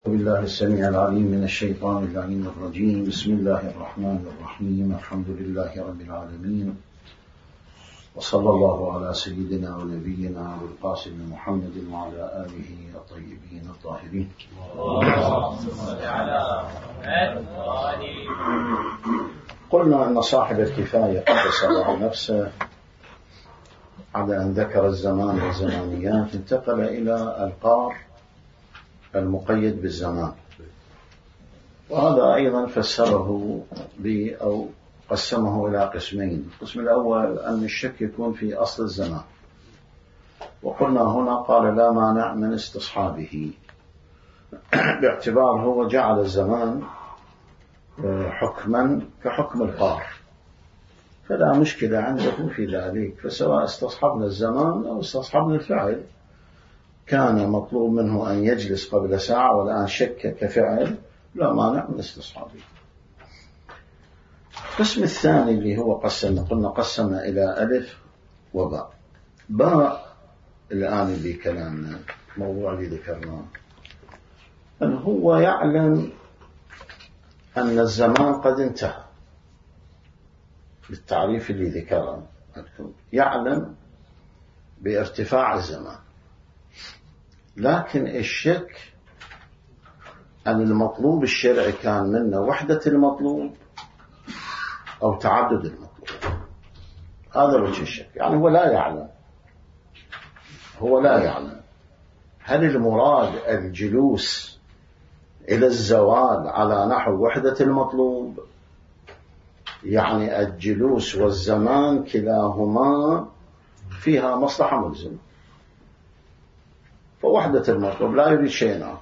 بالله السميع العليم من الشيطان اللعين الرجيم. بسم الله الرحمن الرحيم. الحمد لله رب العالمين، وصلى الله على سيدنا ونبينا أبي القاسم محمد وعلى آله الطيبين الطاهرين. قلنا أن صاحب الكفاية قدس الله نفسه على أن ذكر الزمان والزمانيات انتقل إلى القار المقيد بالزمان، وهذا أيضا فسره أو قسمه إلى قسمين. القسم الأول أن الشك يكون في أصل الزمان، وقلنا هنا قال لا مانع من استصحابه، باعتبار هو جعل الزمان حكما كحكم القار، فلا مشكلة عنده في ذلك. فسواء استصحبنا الزمان أو استصحبنا الفعل، كان مطلوب منه أن يجلس قبل ساعة والآن شك كفعل، لا مانع من استصحابه. القسم الثاني اللي هو قلنا قسم إلى ألف وباء. باء الآن بكلامنا موضوع اللي ذكرناه، أن هو يعلم أن الزمان قد انتهى بالتعريف اللي ذكره، يعلم بارتفاع الزمان، لكن الشك أن المطلوب الشرعي كان منه وحدة المطلوب أو تعدد المطلوب. هذا وجه الشك، يعني هو لا يعلم هل المراد الجلوس إلى الزوال على نحو وحدة المطلوب، يعني الجلوس والزمان كلاهما فيها مصلحة ملزمة، فوحدة المطلوب لا يريد شيء آخر،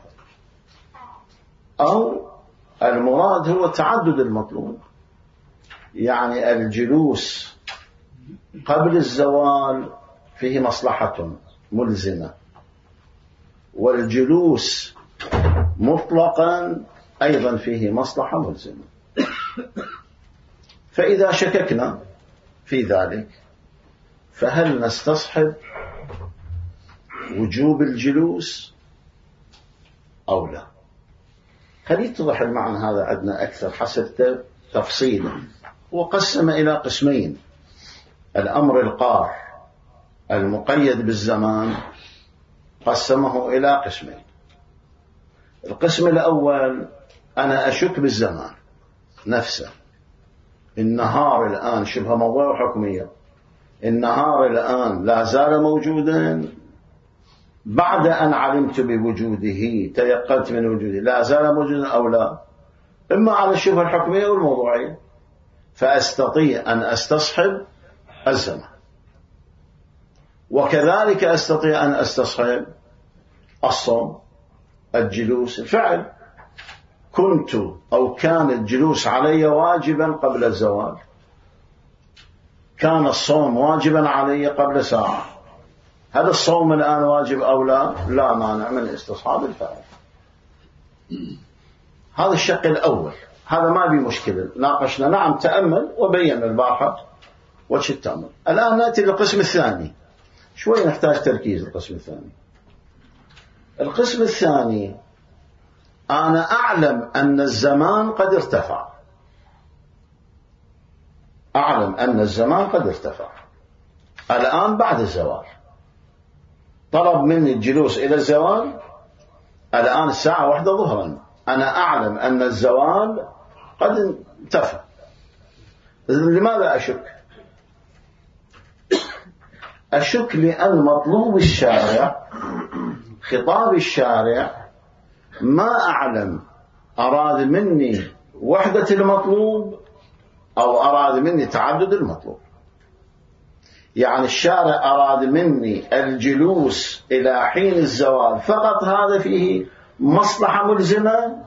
أو المراد هو تعدد المطلوب، يعني الجلوس قبل الزوال فيه مصلحة ملزمة، والجلوس مطلقا أيضا فيه مصلحة ملزمة. فإذا شككنا في ذلك فهل نستصحب وجوب الجلوس أو لا؟ هل يتضح المعنى هذا عندنا أكثر حسب تفصيلا؟ وقسم إلى قسمين: الأمر القار المقيد بالزمان قسمه إلى قسمين. القسم الأول أنا أشك بالزمان نفسه، النهار الآن شبه موضوع حكمية، النهار الآن لا زال موجودا بعد أن علمت بوجوده، تيقنت من وجوده، لا زال موجودا أو لا، إما على الشبهة الحكمية والموضوعية، فأستطيع أن أستصحب الزمان، وكذلك أستطيع أن أستصحب الصوم، الجلوس، الفعل. كنت أو كان الجلوس علي واجبا قبل الزوال، كان الصوم واجبا علي قبل ساعة، هل الصوم الآن واجب أو لا؟ لا مانع من استصحاب الفعل. هذا الشق الأول، هذا ما بي مشكلة، ناقشنا نعم تأمل وبين البارحة وجه التأمل. الآن نأتي للقسم الثاني، شوي نحتاج تركيز. القسم الثاني، القسم الثاني أنا أعلم أن الزمان قد ارتفع، أعلم أن الزمان قد ارتفع الآن بعد الزوال، طلب مني الجلوس إلى الزوال الآن الساعة 1 ظهرا، أنا أعلم أن الزوال قد انتفى. لماذا أشك؟ أشك لأن مطلوب الشارع، خطاب الشارع، ما أعلم أراد مني وحدة المطلوب أو أراد مني تعدد المطلوب. يعني الشارع أراد مني الجلوس إلى حين الزوال فقط، هذا فيه مصلحة ملزمة،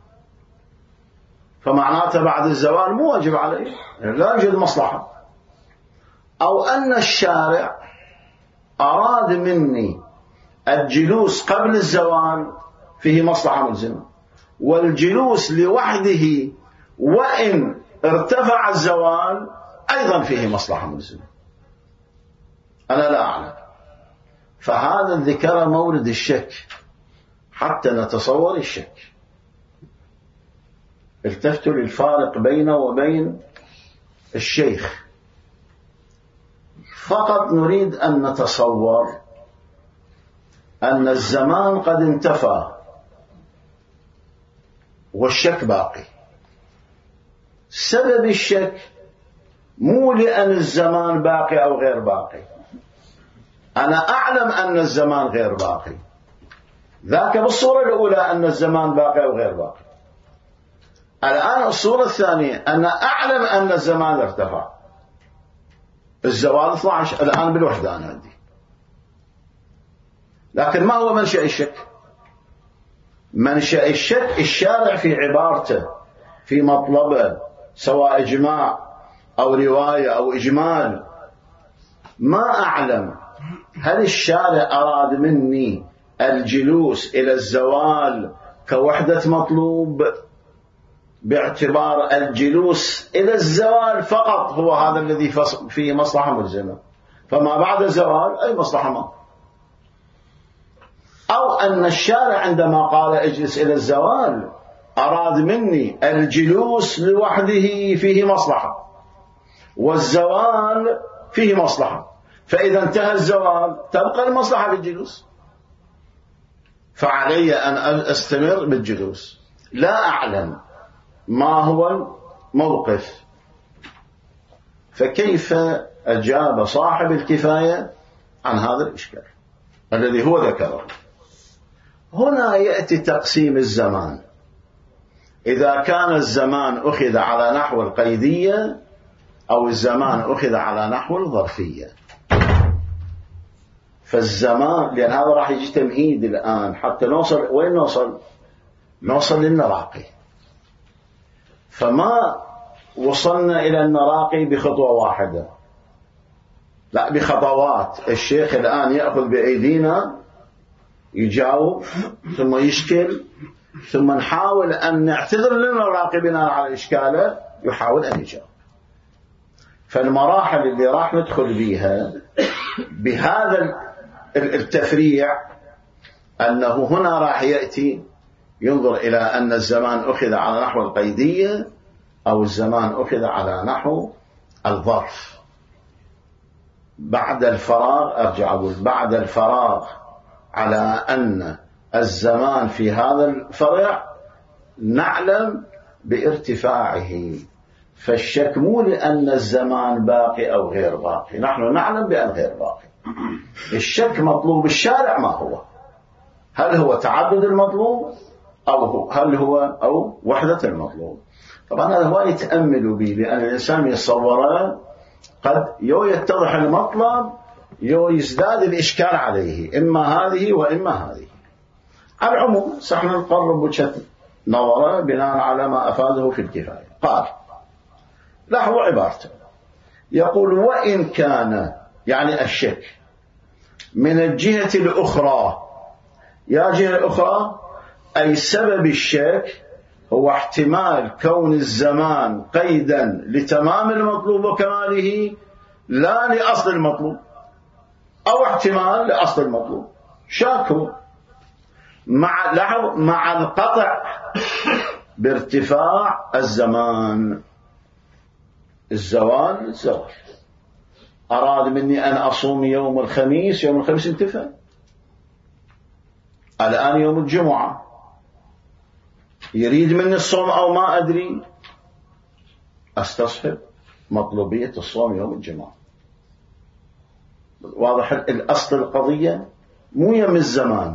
فمعناته بعد الزوال مو واجب عليه، لا يوجد مصلحة. أو أن الشارع أراد مني الجلوس قبل الزوال فيه مصلحة ملزمة، والجلوس لوحده وإن ارتفع الزوال أيضا فيه مصلحة ملزمة، أنا لا أعلم. فهذا الذكر مورد الشك، حتى نتصور الشك. التفتوا للفارق بينه وبين الشيخ. فقط نريد أن نتصور أن الزمان قد انتفى والشك باقي. سبب الشك مو لأن الزمان باقي أو غير باقي، أنا أعلم أن الزمان غير باقي، ذاك بالصورة الأولى أن الزمان باقي أو غير باقي. الآن الصورة الثانية أنا أعلم أن الزمان ارتفع. الزوال 12 الآن بالوحدة أنا عندي، لكن ما هو منشأ الشك؟ منشأ الشك الشارع في عبارته، في مطلبه، سواء إجماع أو رواية أو إجمال. ما أعلم هل الشارع أراد مني الجلوس إلى الزوال كوحدة مطلوب، باعتبار الجلوس إلى الزوال فقط هو هذا الذي فيه مصلحة ملزمة، فما بعد الزوال أي مصلحة ما. أو أن الشارع عندما قال اجلس إلى الزوال أراد مني الجلوس لوحده فيه مصلحة، والزوال فيه مصلحة، فإذا انتهى الزوال تبقى المصلحة للجلوس، فعلي أن أستمر بالجلوس. لا أعلم ما هو الموقف، فكيف أجاب صاحب الكفاية عن هذا الإشكال الذي هو ذكره؟ هنا يأتي تقسيم الزمان. إذا كان الزمان أخذ على نحو القيدية أو الزمان أخذ على نحو الظرفية. فالزمان، لأن هذا راح يجي تمهيد الآن حتى نوصل وين نوصل للنراقي. فما وصلنا إلى النراقي بخطوة واحدة، لا، بخطوات. الشيخ الآن يأخذ بأيدينا يجاوب ثم يشكل، ثم نحاول أن نعتذر للنراقي بناء على إشكاله يحاول أن يجاوب. فالمراحل اللي راح ندخل بيها بهذا التفريع أنه هنا راح يأتي ينظر إلى أن الزمان أخذ على نحو القيدية أو الزمان أخذ على نحو الظرف. بعد الفراغ، أرجع أقول بعد الفراغ على أن الزمان في هذا الفرع نعلم بارتفاعه، فالشك مو لأن الزمان باقي أو غير باقي، نحن نعلم بأن غير باقي. الشك مطلوب الشارع ما هو، هل هو تعدد المطلوب أو وحدة المطلوب. طبعا هذا هو يتأملوا به، لأن الإنسان يتصوره قد يتضح المطلب يزداد الإشكال عليه، إما هذه وإما هذه. على العموم سنحن نقرب وجهة نظره بناء على ما أفاده في الكفاية. قال لاحظوا عبارته، يقول وإن كان، يعني الشك من الجهة الأخرى. يا جهة الأخرى أي سبب الشك هو احتمال كون الزمان قيدا لتمام المطلوب وكماله لا لأصل المطلوب، أو احتمال لأصل المطلوب. شاكوا مع القطع بارتفاع الزمان. الزوال أراد مني أن أصوم يوم الخميس، يوم الخميس انتفى، الآن يوم الجمعة، يريد مني الصوم أو ما أدري، أستصحب مطلوبية الصوم يوم الجمعة. واضح الأصل القضية مو يوم الزمان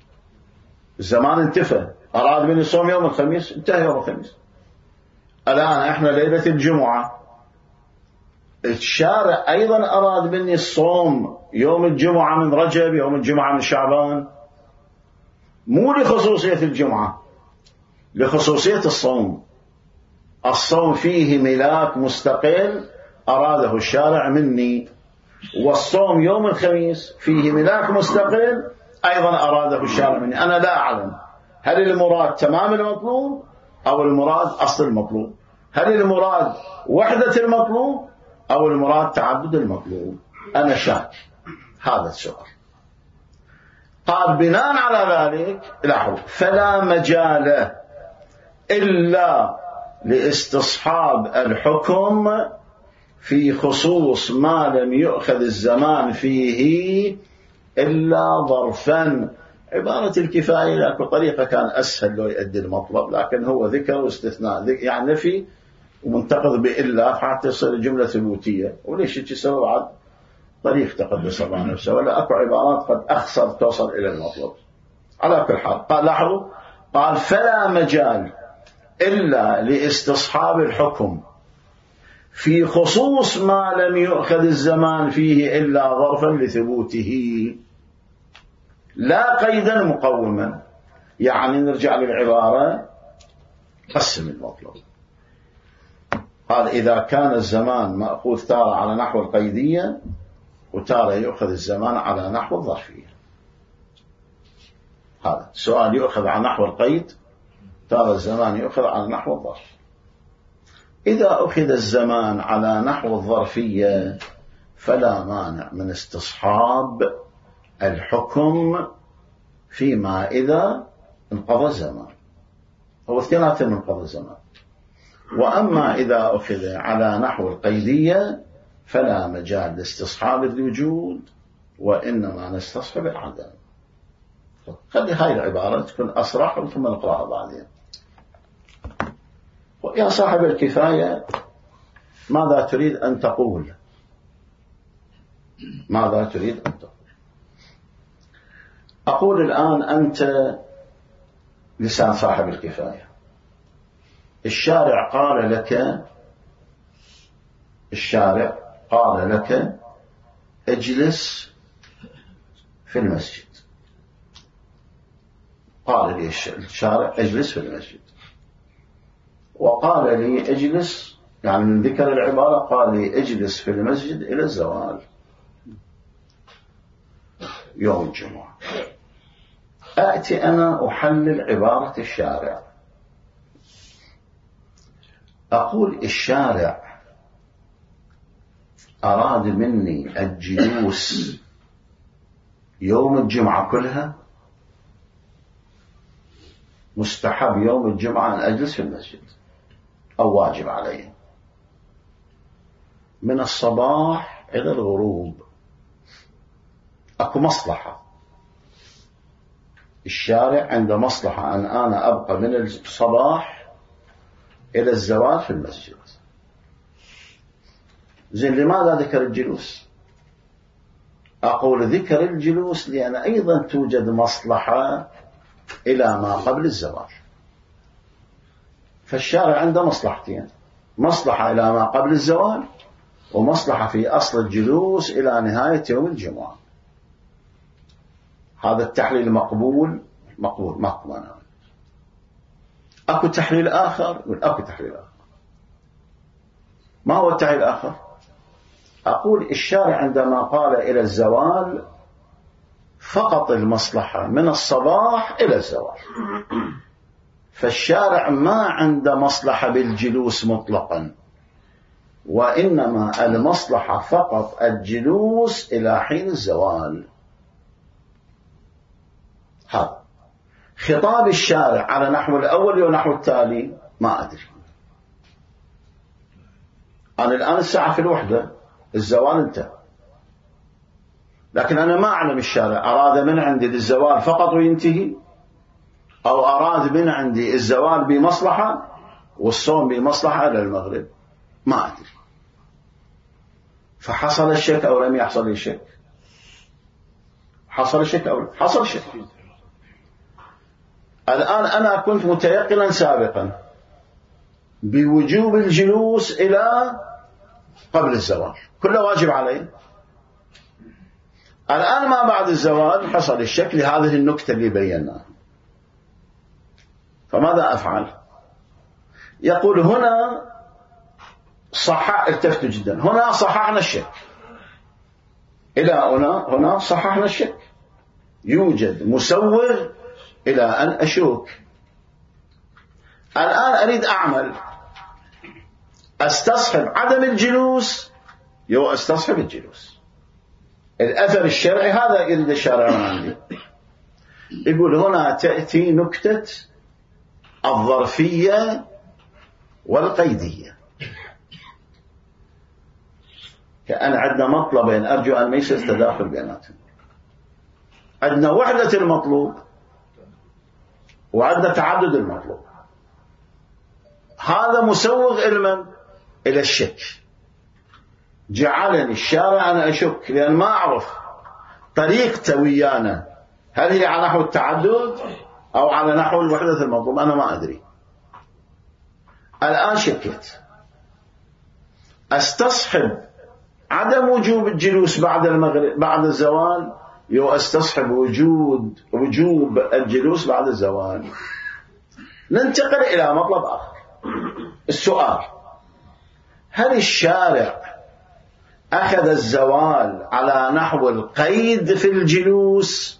انتفى، أراد مني الصوم يوم الخميس، انتهى يوم الخميس. الآن احنا ليلة الجمعة، الشارع أيضا أراد مني الصوم يوم الجمعة من رجب، يوم الجمعة من شعبان، مو لخصوصية الجمعة، لخصوصية الصوم فيه ملاك مستقل أراده الشارع مني، والصوم يوم الخميس فيه ملاك مستقل أيضا أراده الشارع مني. أنا لا أعلم هل المراد تمام المطلوب أو المراد أصل المطلوب، هل المراد وحدة المطلوب أو المراد تعدد المطلوب. أنا شاك. هذا السؤال. قال بناء على ذلك لاحظوا فلا مجال إلا لاستصحاب الحكم في خصوص ما لم يؤخذ الزمان فيه إلا ظرفا. عبارة الكفاية لكن طريقة كان أسهل لو يؤدي المطلب، لكن هو ذكر واستثناء، يعني نفي ومنتقض بإلا حتى تصير جملة ثبوتية. وليش تسوي بعد طريق تقدس الله نفسه، ولا أكو عبارات قد أخسر توصل إلى المطلب. على كل حال قال لاحظوا قال فلا مجال إلا لاستصحاب الحكم في خصوص ما لم يؤخذ الزمان فيه إلا ظرفا لثبوته لا قيدا مقوما. يعني نرجع للعبارة قسم المطلب. قال إذا كان الزمان مأخوذ تارة على نحو القيدية وتارة يؤخذ الزمان على نحو الظرفية. هذا سؤال يؤخذ على نحو القيد، تارة الزمان يؤخذ على نحو الظرف. إذا أخذ الزمان على نحو الظرفية فلا مانع من استصحاب الحكم فيما إذا انقضى الزمان، هو اثنيناتهم انقضى الزمان. وأما إذا أخذ على نحو القيدية فلا مجال لاستصحاب الوجود، وإنما نستصحب العدم. خلي هاي العبارة تكون أصرح ثم نقرأها بعدين. يا صاحب الكفاية ماذا تريد أن تقول؟ ماذا تريد أن تقول؟ أقول الآن أنت لسان صاحب الكفاية. الشارع قال لك اجلس في المسجد. قال لي الشارع اجلس في المسجد، وقال لي اجلس، يعني من ذكر العبارة قال لي اجلس في المسجد إلى الزوال يوم الجمعة. أأتي أنا أحلل عبارة الشارع، أقول الشارع أراد مني الجلوس يوم الجمعة كلها، مستحب يوم الجمعة أن أجلس في المسجد أو واجب علي من الصباح إلى الغروب. أكو مصلحة، الشارع عنده مصلحة أن أنا أبقى من الصباح إلى الزوال في المسجد. زين لماذا ذكر الجلوس؟ أقول ذكر الجلوس لأن أيضا توجد مصلحة إلى ما قبل الزوال. فالشارع عنده مصلحتين، مصلحة إلى ما قبل الزوال ومصلحة في أصل الجلوس إلى نهاية يوم الجمعة. هذا التحليل مقبول ماكو مانع. أكو تحليل آخر؟ أكو تحليل آخر. ما هو التحليل الآخر؟ أقول الشارع عندما قال إلى الزوال فقط المصلحة من الصباح إلى الزوال، فالشارع ما عنده مصلحة بالجلوس مطلقا، وإنما المصلحة فقط الجلوس إلى حين الزوال. هذا خطاب الشارع على نحو الأول ونحو التالي ما أدري. أنا الآن الساعة في الوحدة، الزوال انتهى، لكن أنا ما أعلم الشارع أراد من عندي للزوال فقط وينتهي، أو أراد من عندي الزوال بمصلحة والصوم بمصلحة إلى المغرب، ما أدري. فحصل الشك أو لم يحصل الشك؟ حصل الشك أو حصل الشك. الآن أنا كنت متيقنا سابقا بوجوب الجلوس إلى قبل الزوال، كله واجب علي. الآن ما بعد الزوال حصل الشك لهذه النكتة اللي بيناها، فماذا أفعل؟ يقول هنا التفتوا جدا، هنا صححنا الشك، إلى هنا صححنا الشك، يوجد مسوغ إلى أن أشك. الآن أريد أعمل، أستصحب عدم الجلوس أستصحب الجلوس. الأثر الشرعي هذا يريد الشارع من عندي. يقول هنا تأتي نكتة الظرفية والقيدية، كأن عندنا مطلبين أرجو أن ما يصير تداخل بيناتهم. عندنا وحدة المطلوب وعندنا تعدد المطلوب. هذا مسوغ إلى الشك، جعلني الشارع أنا أشك، لأن ما أعرف طريقته ويانا هل هي على نحو التعدد أو على نحو الوحدة المطلوب، أنا ما أدري. الآن شكيت، استصحب عدم وجوب الجلوس بعد الزوال، استصحب وجوب الجلوس بعد الزوال. ننتقل إلى مطلب آخر. السؤال: هل الشارع أخذ الزوال على نحو القيد في الجلوس،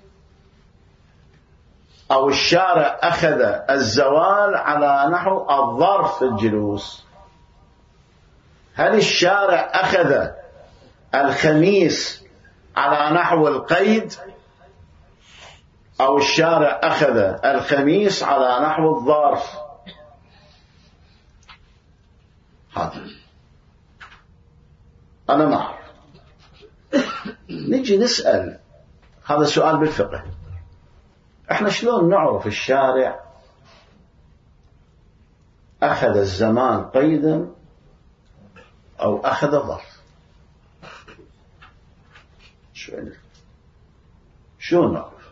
أو الشارع أخذ الزوال على نحو الظرف في الجلوس؟ هل الشارع أخذ الخميس على نحو القيد، أو الشارع أخذ الخميس على نحو الظرف؟ هذا أنا ما أعرف. نجي نسأل، هذا سؤال بالفقه، احنا شلون نعرف الشارع أخذ الزمان قيدا أو أخذ ظرف؟ شو نعرف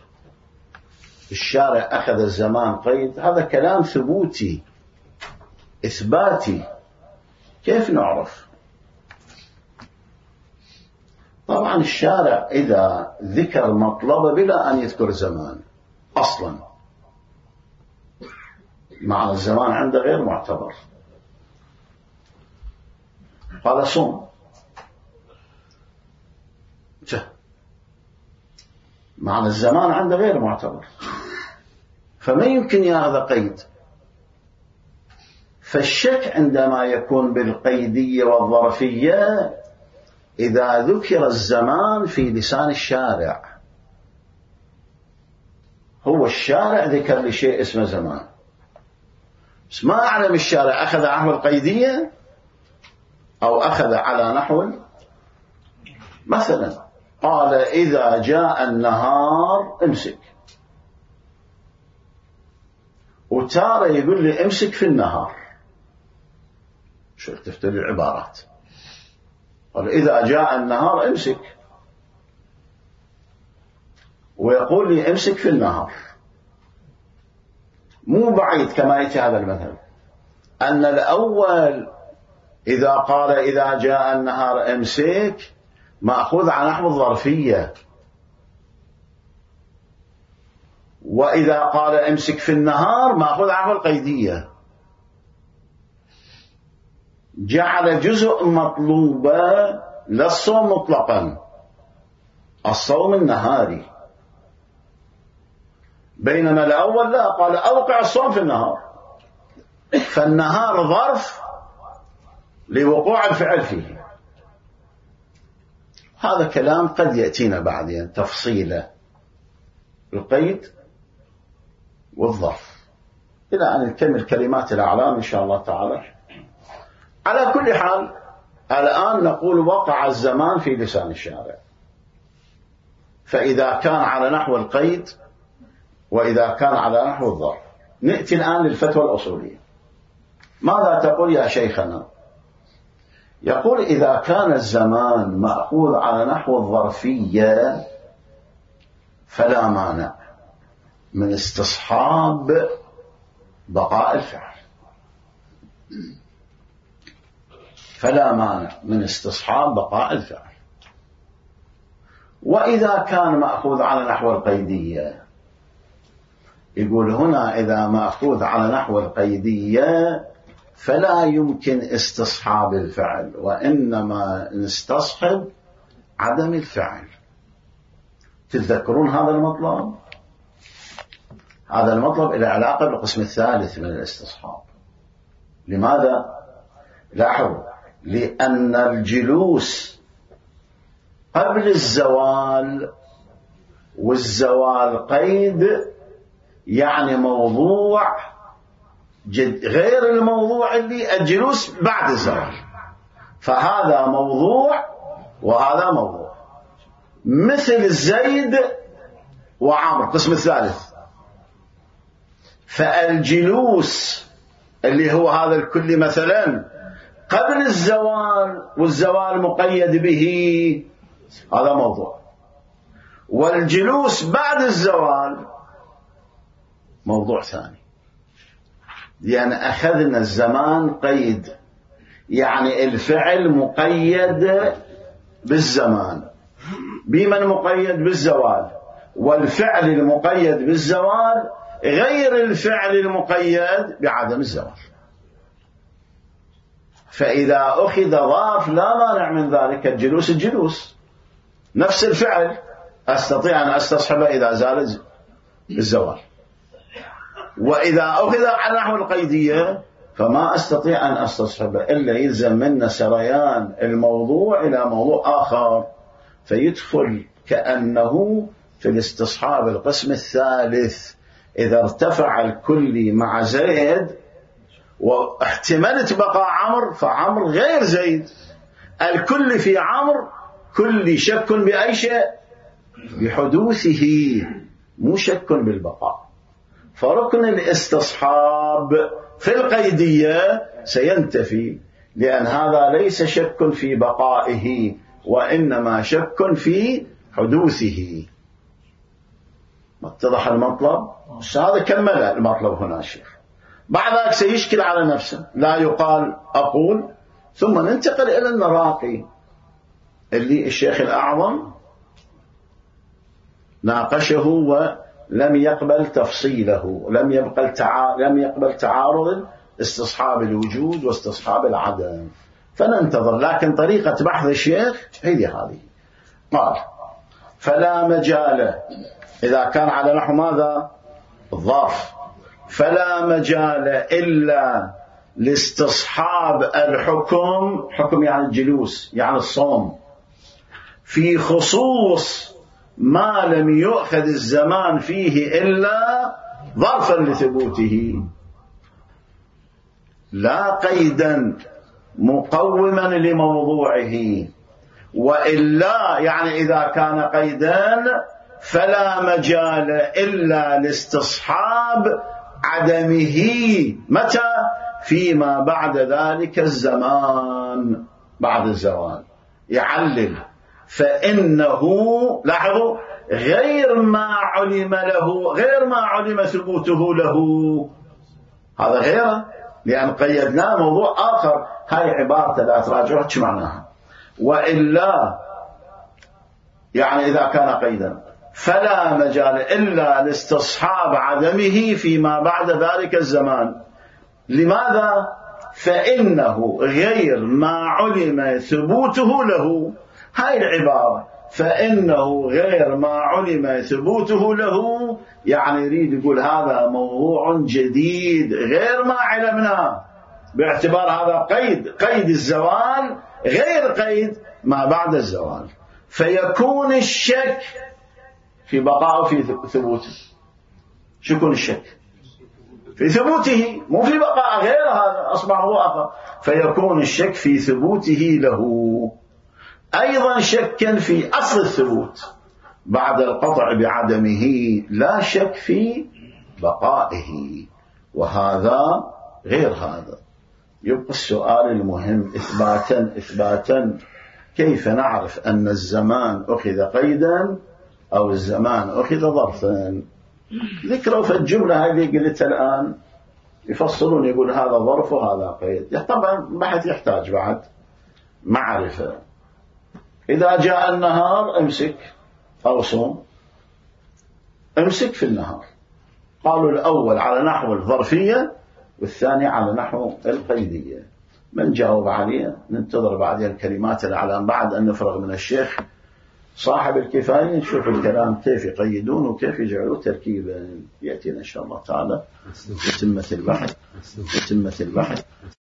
الشارع أخذ الزمان قيد؟ هذا كلام ثبوتي إثباتي، كيف نعرف؟ طبعا الشارع إذا ذكر مطلب بلا أن يذكر زمان أصلا، معنى الزمان عنده غير معتبر. قال صوم، معنى الزمان عنده غير معتبر، فما يمكن ياخذ قيد. فالشك عندما يكون بالقيدية والظرفية إذا ذكر الزمان في لسان الشارع. هو الشارع ذكر لي شيء اسمه زمان، بس ما أعلم الشارع أخذ على نحو القيدية أو أخذ على نحو، مثلا قال إذا جاء النهار امسك، وتارة يقول لي امسك في النهار. شو تفتري العبارات؟ قال إذا جاء النهار امسك، ويقول لي امسك في النهار. مو بعيد كما يأتي هذا المثل أن الأول إذا قال إذا جاء النهار امسك مأخوذ على نحو الظرفية، وإذا قال امسك في النهار مأخوذ على نحو القيدية. جعل جزء مطلوبا للصوم مطلقا، الصوم النهاري، بينما الأول لا، قال أوقع الصوم في النهار، فالنهار ظرف لوقوع الفعل فيه. هذا كلام قد يأتينا بعدين تفصيله، القيد والظرف، إلى أن نكمل كلمات الأعلام إن شاء الله تعالى. على كل حال الآن نقول وقع الزمان في لسان الشارع، فإذا كان على نحو القيد وإذا كان على نحو الظرف. نأتي الآن للفتوى الأصولية. ماذا تقول يا شيخنا؟ يقول إذا كان الزمان مأخوذ على نحو الظرفية فلا مانع من استصحاب بقاء الفعل، فلا مانع من استصحاب بقاء الفعل. وإذا كان مأخوذ على نحو القيدية، يقول هنا إذا مأخوذ على نحو القيدية فلا يمكن استصحاب الفعل، وإنما نستصحب عدم الفعل. تتذكرون هذا المطلب؟ هذا المطلب إلى علاقة بالقسم الثالث من الاستصحاب. لماذا؟ لاحظوا، لأن الجلوس قبل الزوال والزوال قيد، يعني موضوع غير الموضوع اللي الجلوس بعد الزوال، فهذا موضوع وهذا موضوع. مثل زيد وعمر قسم الثالث، فالجلوس اللي هو هذا الكل مثلا قبل الزوال والزوال مقيد به، هذا موضوع. والجلوس بعد الزوال موضوع ثاني، لأن أخذنا الزمان قيد، يعني الفعل مقيد بالزمان. بمن مقيد؟ بالزوال. والفعل المقيد بالزوال غير الفعل المقيد بعدم الزوال. فإذا أخذ ضاف لا مانع من ذلك. الجلوس الجلوس نفس الفعل، أستطيع أن أستصحبه إذا زال الزوال. وإذا أخذ على نحو القيدية فما أستطيع أن أستصحبه إلا يلزم منا سريان الموضوع إلى موضوع آخر، فيدخل كأنه في الاستصحاب القسم الثالث. إذا ارتفع الكلي مع زيد واحتملت بقاء عمرو، فعمرو غير زيد. الكل في عمرو كل شك بأي شيء؟ بحدوثه، مو شك بالبقاء. فركن الاستصحاب في القيدية سينتفي، لأن هذا ليس شك في بقائه وإنما شك في حدوثه. اتضح المطلب؟ هذا كمل المطلب هنا الشيخ. بعد ذلك سيشكل على نفسه، لا يقال أقول ثم ننتقل إلى النراقي اللي الشيخ الأعظم ناقشه ولم يقبل تفصيله، لم يقبل تعارض استصحاب الوجود واستصحاب العدم. فننتظر، لكن طريقة بحث الشيخ هي هذه. قال: فلا مجال، إذا كان على نحو ماذا؟ الظرف، فلا مجال إلا لاستصحاب الحكم، حكم يعني الجلوس يعني الصوم، في خصوص ما لم يؤخذ الزمان فيه إلا ظرفا لثبوته، لا قيدا مقوما لموضوعه. وإلا يعني إذا كان قيدا فلا مجال إلا لاستصحاب عدمه. متى؟ فيما بعد ذلك الزمان، بعد الزوال. يعلل: فإنه، لاحظوا، غير ما علم له، غير ما علم ثبوته له، هذا غيره، لأن قيدناه موضوع آخر. هاي عبارة لا تراجعها شو معناها. وإلا يعني إذا كان قيدا فلا مجال إلا لاستصحاب عدمه فيما بعد ذلك الزمان. لماذا؟ فإنه غير ما علم ثبوته له. هاي العبارة فإنه غير ما علم ثبوته له، يعني يريد يقول هذا موضوع جديد غير ما علمناه، باعتبار هذا قيد الزوال غير قيد ما بعد الزوال. فيكون الشك في بقائه في ثبوته. شو يكون الشك؟ في ثبوته، مو في بقاء، غير هذا أصبح هو آخر. فيكون الشك في ثبوته له، أيضا شكا في أصل الثبوت بعد القطع بعدمه، لا شك في بقائه، وهذا غير هذا. يبقى السؤال المهم إثباتا كيف نعرف أن الزمان أخذ قيدا أو الزمان أخذ ظرفا؟ ذكروا في الجملة هذه قلتها الآن يفصلون، يقول هذا ظرف وهذا قيد. طبعا بحث يحتاج بعد معرفة. إذا جاء النهار امسك أو صوم، امسك في النهار. قالوا الأول على نحو الظرفية والثاني على نحو القيدية. من جاوب عليه ننتظر بعدين الكلمات الأعلام بعد أن نفرغ من الشيخ صاحب الكفاية، نشوف الكلام كيف يقيدون وكيف يجعلوا تركيبا. يأتينا إن شاء الله تعالى تتمة البحث.